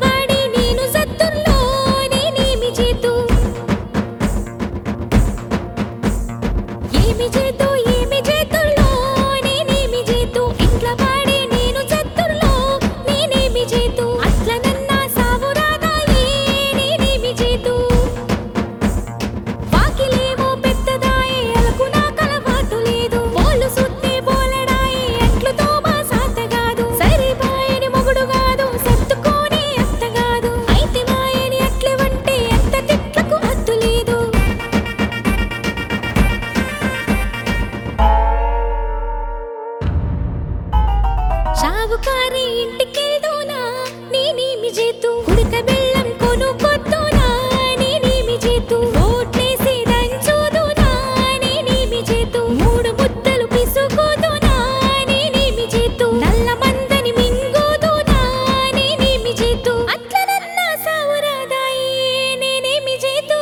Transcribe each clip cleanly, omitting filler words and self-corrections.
ఇంట్లబాడి నేను సత్తుల్లో నేనేమి చేతు ఏమి చేతు ఏమి చేతుల్లో నేనేమి చేతు ఇంట్లబాడి నేను సత్తుల్లో నేనేమి చేతు అట్ల నన్నా సావురాదాయే నేనేమి చేతు వాకిలేమో పెద్దదాయే అలకు నా కలవాటు లేదు బోలు సుత్తే బోలెడాయే ఎట్లుతో మా సాతగాదు సరిపాయని మొగుడు గాదు సత్తుకోని అత్తగాదు అయితే మాయని అట్లెవంటే ఎంత తిట్లకు హద్దు లేదు షావుకారి ఇంటికెళ్దోనా నేనేమి చేతు ఉడక బెల్లం కొనుక్కొద్దోనా నేనేమి చేతు రోట్లేసి దంచోదోనా నేనేమి చేతు మూడు ముద్దలు పిసుకోదోనా నేనేమి చేతు నల్ల మందని మింగోదోనా నేనేమి చేతు అట్ల నన్నా సావురాదాయే నేనేమి చేతు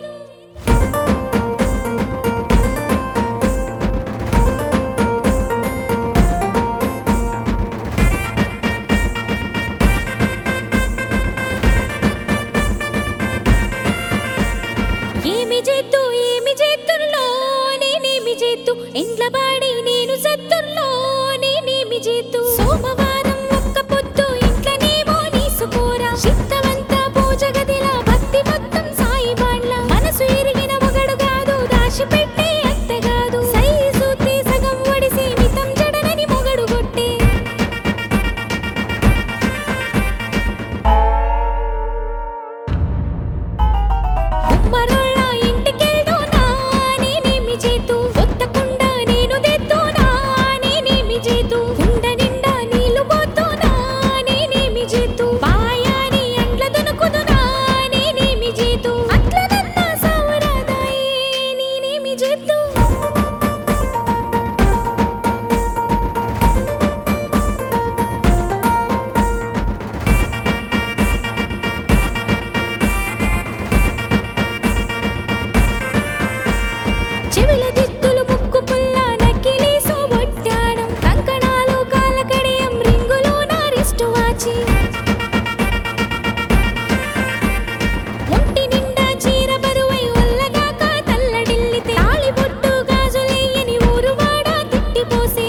ఏమి చేతు ఏమి చేతుల్లో నేనేమి చేతు ఇంట్లబాడి నేను సత్తుల్లో నేనేమి చేతు సోమవారం ఒక్క పొద్దు ఇంట్లనేమో నీసుకోరా చిత్తమంతా పూజ గదిలా భక్తి మొత్తం సాయి బాండ్ల మనసు ఎరిగిన మొగడు గాదు దాచిపెట్టే అత్తగాదు సై సూత్తే సగం ఒడిసి మితం జడనని మొగడు కొట్టే ఉమ్మరోళ్ళ ఇంటికెళ్దోనా నేనేమి చేతు కొత్తకుండా నేను తెద్దోనా నేనేమి చేతు కుండ నిండా నీళ్లు పోతోనా నేనేమి చేతు పాయాని అండ్ల దునుకుదునా నేనేమి చేతు అట్ల నన్నా సావురాదాయే నేనేమి చేతు చెవిల దిత్తులు ముక్కు పుల్ల నక్కిలీసు బొట్టాడం కంకణాలు కాళ్ళ కడియం రింగులు నా రిస్టు వాచి ఒంటి నిండా చీర బరువై ఒల్లగాక తల్లడిల్లితే తాళి బొట్టు గాజులెయ్యని ఊరువాడ తిట్టిపోసే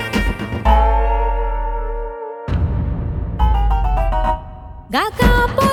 గాకా